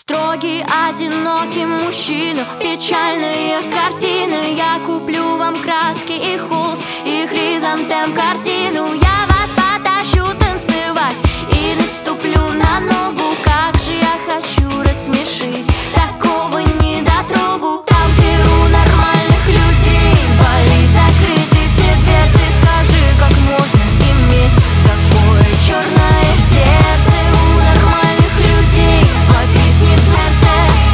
Строгий, одинокий мужчина, печальные картины. Я куплю вам краски и холст, и хризантем корзину. Я вас потащу танцевать и наступлю на ногу. Как же я хочу рассмешить такого недотрогу. Там, где у нормальных людей болит закрыты все дверцы, скажи, как можно иметь такое черное сердце. У нормальных людей вопит не сердце.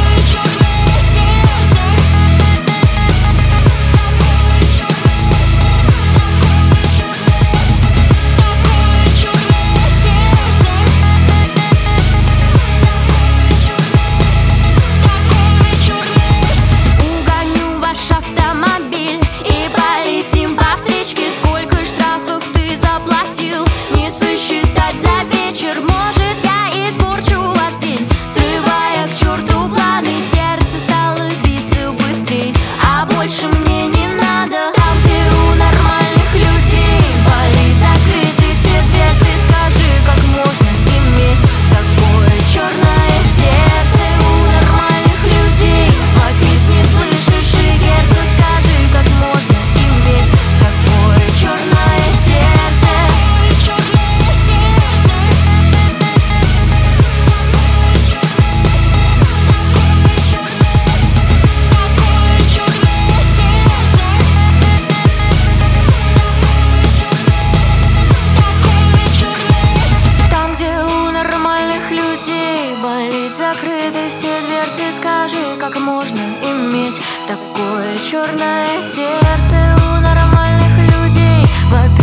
Угоню ваш автомобиль и полетим по встречке. Сколько штрафов ты заплатил, не сосчитать за вечер. Может, я испорчу ваш день, срывая к черту планы. Сердце стало биться быстрей, а больше мне не надо. Там, где у нормальных людей болит закрыты все дверцы, скажи, как можно иметь такое черное сердце. У нормальных людей вопит не слышишь и герца. Скажи, как можно иметь такое черное сердце. Там, где у нормальных людей болит закрыты все дверцы, скажи, как можно иметь такое черное сердце. У нормальных людей вопит